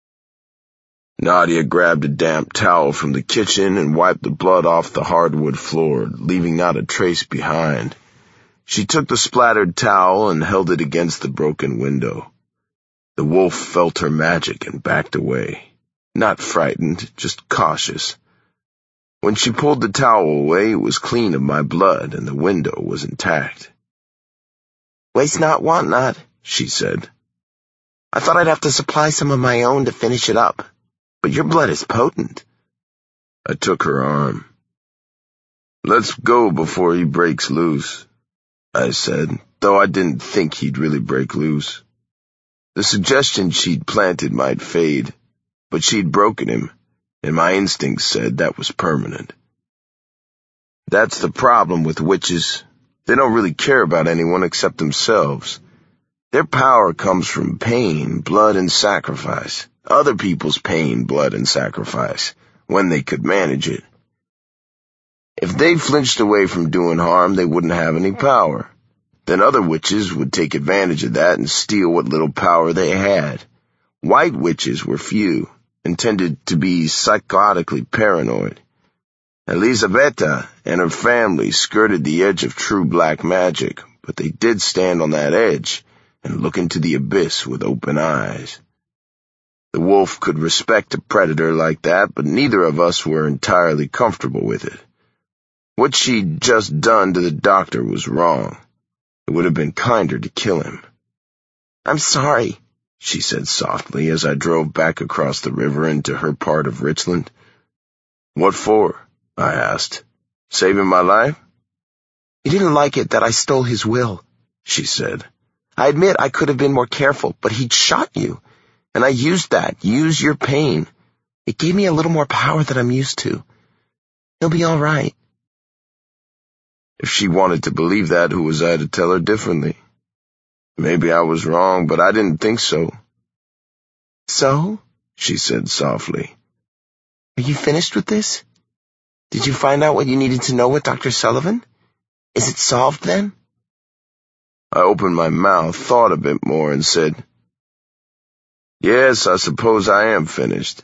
Nadia grabbed a damp towel from the kitchen and wiped the blood off the hardwood floor, leaving not a trace behind. She took the splattered towel and held it against the broken window. The wolf felt her magic and backed away. Not frightened, just cautious. When she pulled the towel away, it was clean of my blood, and the window was intact. Waste not, want not, she said. I thought I'd have to supply some of my own to finish it up, but your blood is potent. I took her arm. Let's go before he breaks loose, I said, though I didn't think he'd really break loose. The suggestion she'd planted might fade, but she'd broken him, and my instincts said that was permanent. That's the problem with witches. They don't really care about anyone except themselves. Their power comes from pain, blood, and sacrifice. Other people's pain, blood, and sacrifice, when they could manage it. If they flinched away from doing harm, they wouldn't have any power. Then other witches would take advantage of that and steal what little power they had. White witches were few, and tended to be psychotically paranoid. Elizabetta and her family skirted the edge of true black magic, but they did stand on that edge and look into the abyss with open eyes. The wolf could respect a predator like that, but neither of us were entirely comfortable with it. What she'd just done to the doctor was wrong. It would have been kinder to kill him. I'm sorry, she said softly as I drove back across the river into her part of Richland. What for? I asked. Saving my life? You didn't like it that I stole his will, she said. I admit I could have been more careful, but he'd shot you, and I used that. Use your pain. It gave me a little more power than I'm used to. He'll be all right. If she wanted to believe that, who was I to tell her differently? Maybe I was wrong, but I didn't think so. So? She said softly. Are you finished with this? Did you find out what you needed to know with Dr. Sullivan? Is it solved then? I opened my mouth, thought a bit more, and said, Yes, I suppose I am finished.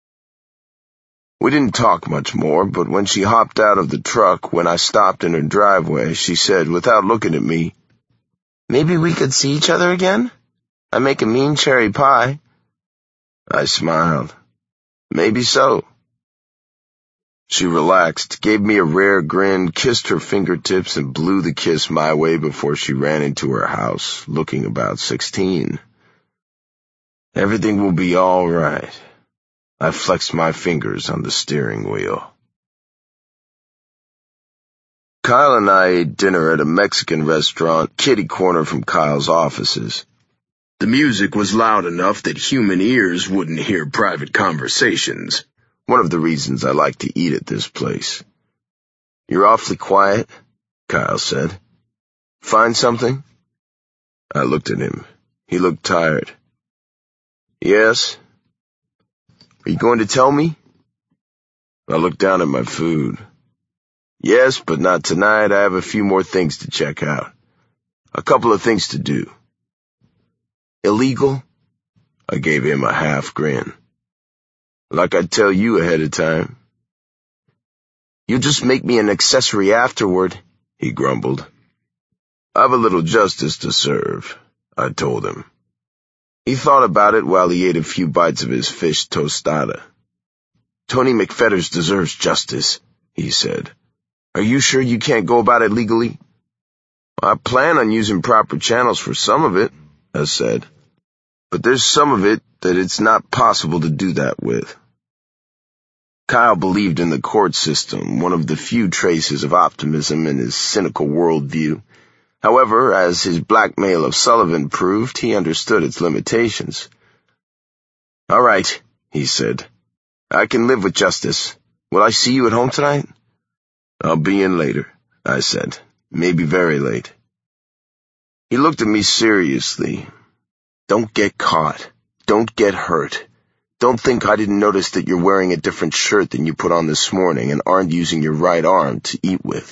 We didn't talk much more, but when she hopped out of the truck, when I stopped in her driveway, she said, without looking at me, Maybe we could see each other again? I make a mean cherry pie. I smiled. Maybe so. She relaxed, gave me a rare grin, kissed her fingertips, and blew the kiss my way before she ran into her house, looking about 16. Everything will be all right. I flexed my fingers on the steering wheel. Kyle and I ate dinner at a Mexican restaurant, kitty corner from Kyle's offices. The music was loud enough that human ears wouldn't hear private conversations. One of the reasons I like to eat at this place. You're awfully quiet, Kyle said. Find something? I looked at him. He looked tired. Yes? Are you going to tell me? I looked down at my food. Yes, but not tonight. I have a few more things to check out. A couple of things to do. Illegal? I gave him a half grin. Like I'd tell you ahead of time. You'll just make me an accessory afterward, he grumbled. I've a little justice to serve, I told him. He thought about it while he ate a few bites of his fish tostada. Tony McFetters deserves justice, he said. Are you sure you can't go about it legally? I plan on using proper channels for some of it, I said. But there's some of it that it's not possible to do that with. Kyle believed in the court system, one of the few traces of optimism in his cynical worldview. However, as his blackmail of Sullivan proved, he understood its limitations. All right, he said. I can live with justice. Will I see you at home tonight? I'll be in later, I said. Maybe very late. He looked at me seriously. Don't get caught. Don't get hurt. Don't think I didn't notice that you're wearing a different shirt than you put on this morning and aren't using your right arm to eat with.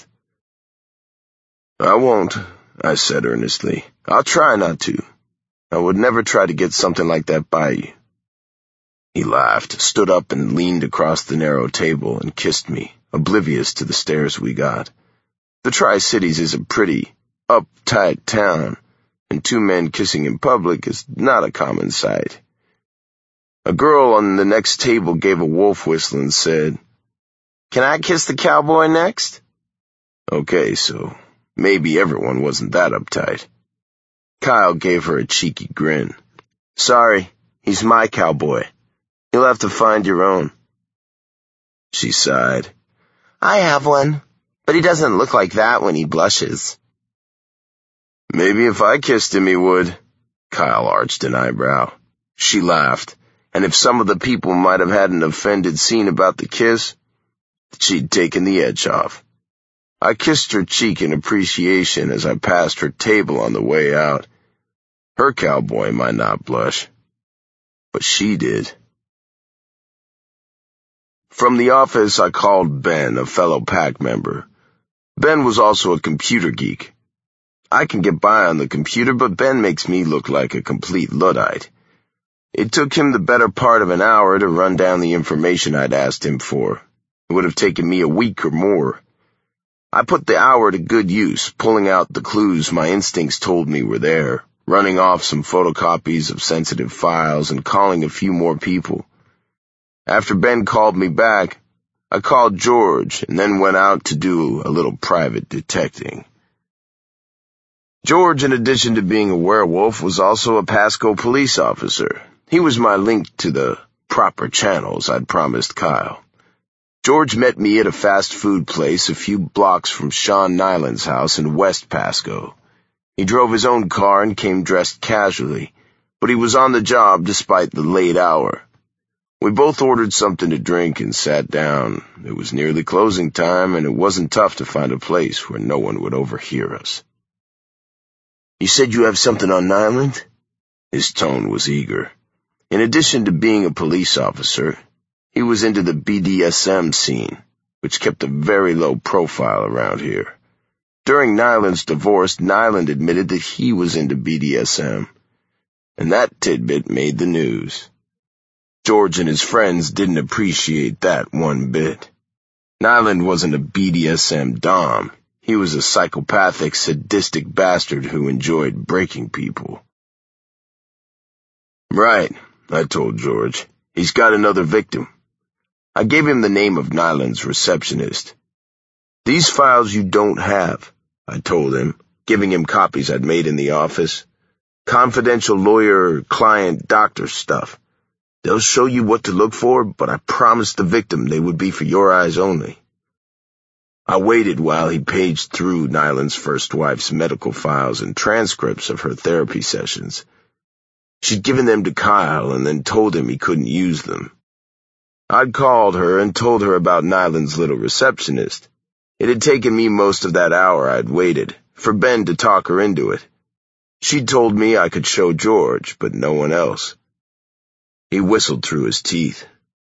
I won't, I said earnestly. I'll try not to. I would never try to get something like that by you. He laughed, stood up and leaned across the narrow table and kissed me, oblivious to the stares we got. The Tri-Cities is a pretty uptight town, and two men kissing in public is not a common sight. A girl on the next table gave a wolf whistle and said, Can I kiss the cowboy next? Okay, so maybe everyone wasn't that uptight. Kyle gave her a cheeky grin. Sorry, he's my cowboy. You'll have to find your own. She sighed. I have one, but he doesn't look like that when he blushes. Maybe if I kissed him he would. Kyle arched an eyebrow. She laughed, and if some of the people might have had an offended scene about the kiss, she'd taken the edge off. I kissed her cheek in appreciation as I passed her table on the way out. Her cowboy might not blush, but she did. From the office, I called Ben, a fellow PAC member. Ben was also a computer geek. I can get by on the computer, but Ben makes me look like a complete Luddite. It took him the better part of an hour to run down the information I'd asked him for. It would have taken me a week or more. I put the hour to good use, pulling out the clues my instincts told me were there, running off some photocopies of sensitive files and calling a few more people. After Ben called me back, I called George and then went out to do a little private detecting. George, in addition to being a werewolf, was also a Pasco police officer. He was my link to the proper channels I'd promised Kyle. George met me at a fast food place a few blocks from Sean Nyland's house in West Pasco. He drove his own car and came dressed casually, but he was on the job despite the late hour. We both ordered something to drink and sat down. It was nearly closing time, and it wasn't tough to find a place where no one would overhear us. "You said you have something on Nyland?" His tone was eager. In addition to being a police officer, he was into the BDSM scene, which kept a very low profile around here. During Nyland's divorce, Nyland admitted that he was into BDSM, and that tidbit made the news. George and his friends didn't appreciate that one bit. Nyland wasn't a BDSM dom. He was a psychopathic, sadistic bastard who enjoyed breaking people. "Right," I told George. "He's got another victim." I gave him the name of Nyland's receptionist. "These files you don't have," I told him, giving him copies I'd made in the office. "Confidential lawyer-client-doctor stuff. They'll show you what to look for, but I promised the victim they would be for your eyes only." I waited while he paged through Nyland's first wife's medical files and transcripts of her therapy sessions. She'd given them to Kyle and then told him he couldn't use them. I'd called her and told her about Nyland's little receptionist. It had taken me most of that hour I'd waited, for Ben to talk her into it. She'd told me I could show George, but no one else. He whistled through his teeth.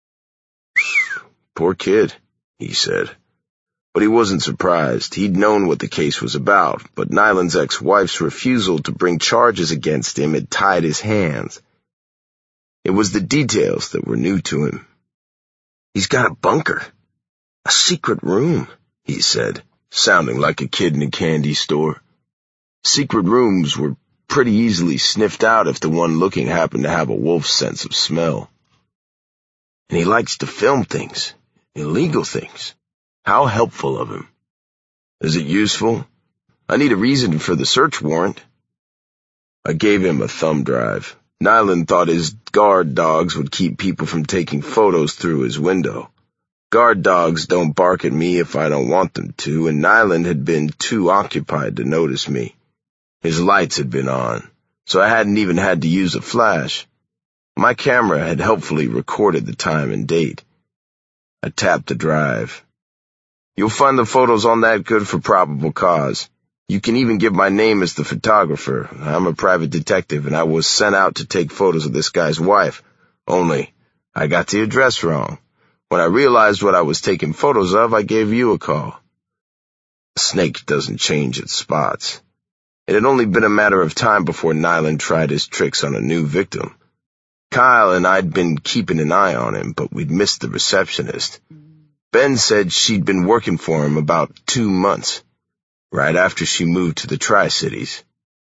"Poor kid," he said. But he wasn't surprised. He'd known what the case was about, but Nyland's ex-wife's refusal to bring charges against him had tied his hands. It was the details that were new to him. "He's got a bunker. A secret room," he said, sounding like a kid in a candy store. Secret rooms were pretty easily sniffed out if the one looking happened to have a wolf's sense of smell. "And he likes to film things, illegal things. How helpful of him." "Is it useful? I need a reason for the search warrant." I gave him a thumb drive. Nyland thought his guard dogs would keep people from taking photos through his window. Guard dogs don't bark at me if I don't want them to, and Nyland had been too occupied to notice me. His lights had been on, so I hadn't even had to use a flash. My camera had helpfully recorded the time and date. I tapped the drive. "You'll find the photos on that good for probable cause. You can even give my name as the photographer. I'm a private detective, and I was sent out to take photos of this guy's wife. Only, I got the address wrong. When I realized what I was taking photos of, I gave you a call." A snake doesn't change its spots. It had only been a matter of time before Nyland tried his tricks on a new victim. Kyle and I'd been keeping an eye on him, but we'd missed the receptionist. Ben said she'd been working for him about 2 months, right after she moved to the Tri-Cities.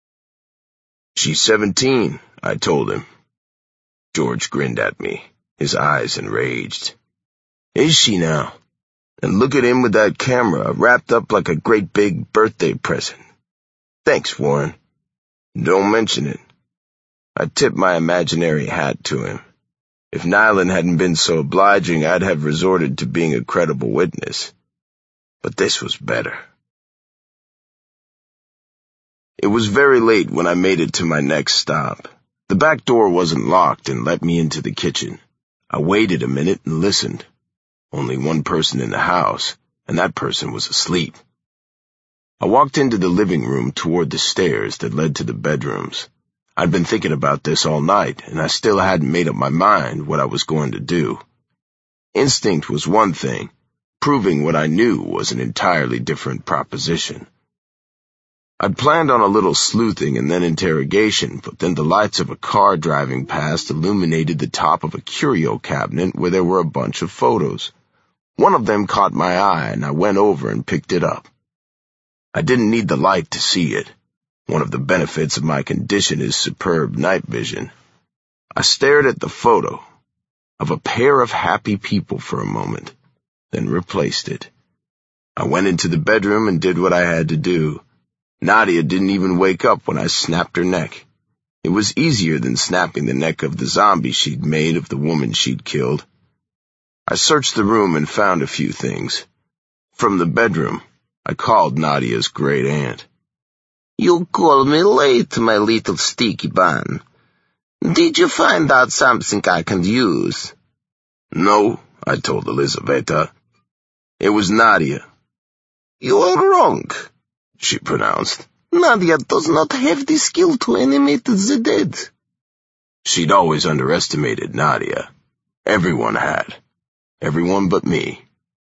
"She's 17, I told him. George grinned at me, his eyes enraged. "Is she now? And look at him with that camera, wrapped up like a great big birthday present. Thanks, Warren. Don't mention it." I tipped my imaginary hat to him. If Nyland hadn't been so obliging, I'd have resorted to being a credible witness. But this was better. It was very late when I made it to my next stop. The back door wasn't locked and let me into the kitchen. I waited a minute and listened. Only one person in the house, and that person was asleep. I walked into the living room toward the stairs that led to the bedrooms. I'd been thinking about this all night, and I still hadn't made up my mind what I was going to do. Instinct was one thing. Proving what I knew was an entirely different proposition. I'd planned on a little sleuthing and then interrogation, but then the lights of a car driving past illuminated the top of a curio cabinet where there were a bunch of photos. One of them caught my eye, and I went over and picked it up. I didn't need the light to see it. One of the benefits of my condition is superb night vision. I stared at the photo of a pair of happy people for a moment, then replaced it. I went into the bedroom and did what I had to do. Nadia didn't even wake up when I snapped her neck. It was easier than snapping the neck of the zombie she'd made of the woman she'd killed. I searched the room and found a few things. From the bedroom, I called Nadia's great aunt. You call me late, my little sticky bun. Did you find out something I can use? No, I told Elizaveta. It was Nadia. You are wrong, she pronounced. Nadia does not have the skill to animate the dead. She'd always underestimated Nadia. Everyone had. Everyone but me.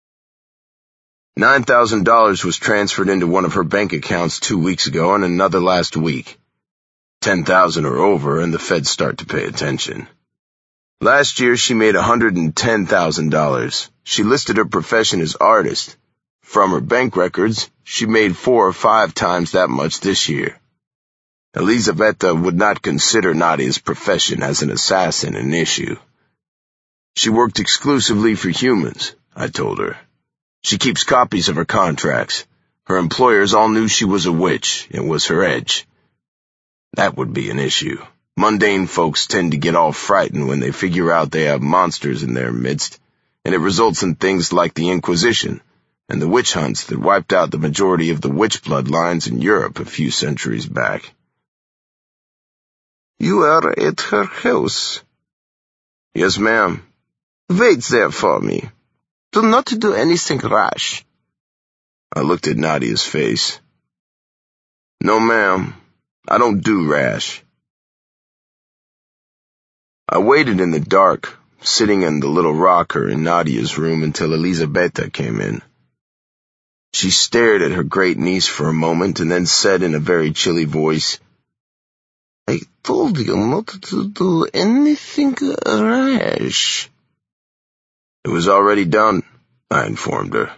$9,000 was transferred into one of her bank accounts 2 weeks ago and another last week. 10,000 or over, and the feds start to pay attention. Last year, she made $110,000. She listed her profession as artist. From her bank records, she made 4 or 5 times that much this year. Elizaveta would not consider Nadia's profession as an assassin an issue. She worked exclusively for humans, I told her. She keeps copies of her contracts. Her employers all knew she was a witch. It was her edge. That would be an issue. Mundane folks tend to get all frightened when they figure out they have monsters in their midst, and it results in things like the Inquisition and the witch hunts that wiped out the majority of the witch bloodlines in Europe a few centuries back. You are at her house? Yes, ma'am. Wait there for me. Do not do anything rash. I looked at Nadia's face. No, ma'am. I don't do rash. I waited in the dark, sitting in the little rocker in Nadia's room until Elizaveta came in. She stared at her great niece for a moment and then said in a very chilly voice, I told you not to do anything rash. It was already done, I informed her.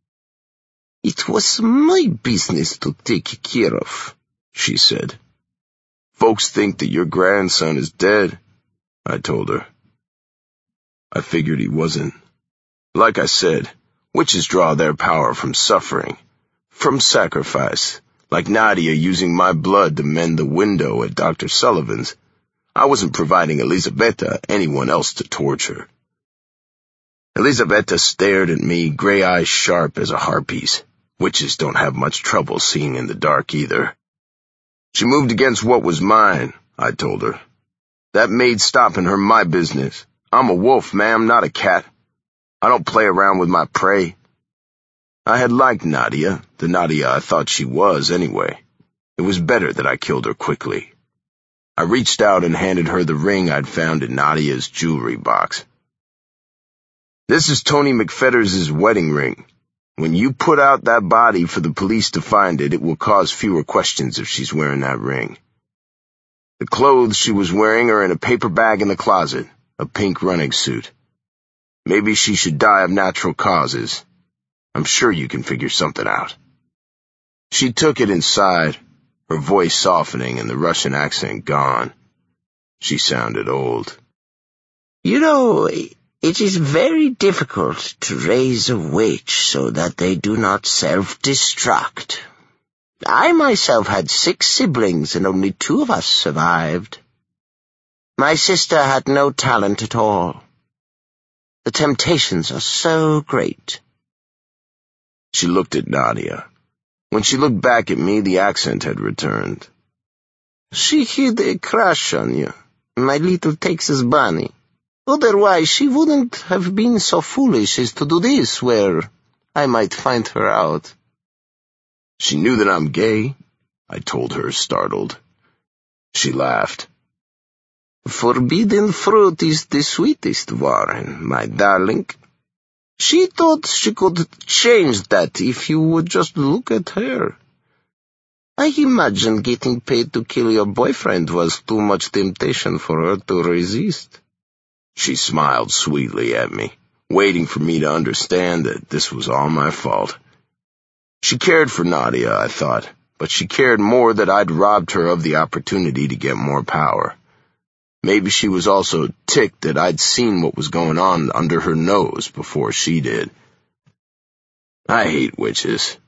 It was my business to take care of, she said. Folks think that your grandson is dead, I told her. I figured he wasn't. Like I said, witches draw their power from suffering, from sacrifice, like Nadia using my blood to mend the window at Dr. Sullivan's. I wasn't providing Elizaveta anyone else to torture. Elizaveta stared at me, gray eyes sharp as a harpy's. Witches don't have much trouble seeing in the dark either. She moved against what was mine, I told her. That made stopping her my business. I'm a wolf, ma'am, not a cat. I don't play around with my prey. I had liked Nadia, the Nadia I thought she was anyway. It was better that I killed her quickly. I reached out and handed her the ring I'd found in Nadia's jewelry box. This is Tony McFetters' wedding ring. When you put out that body for the police to find it, it will cause fewer questions if she's wearing that ring. The clothes she was wearing are in a paper bag in the closet, a pink running suit. Maybe she should die of natural causes. I'm sure you can figure something out. She took it inside, her voice softening and the Russian accent gone. She sounded old. You know, it is very difficult to raise a witch so that they do not self-destruct. I myself had 6 siblings and only 2 of us survived. My sister had no talent at all. The temptations are so great. She looked at Nadia. When she looked back at me, the accent had returned. She had a crush on you, my little Texas bunny. Otherwise, she wouldn't have been so foolish as to do this where I might find her out. She knew that I'm gay, I told her, startled. She laughed. Forbidden fruit is the sweetest, Warren, my darling. She thought she could change that if you would just look at her. I imagine getting paid to kill your boyfriend was too much temptation for her to resist. She smiled sweetly at me, waiting for me to understand that this was all my fault. She cared for Nadia, I thought, but she cared more that I'd robbed her of the opportunity to get more power. Maybe she was also ticked that I'd seen what was going on under her nose before she did. I hate witches.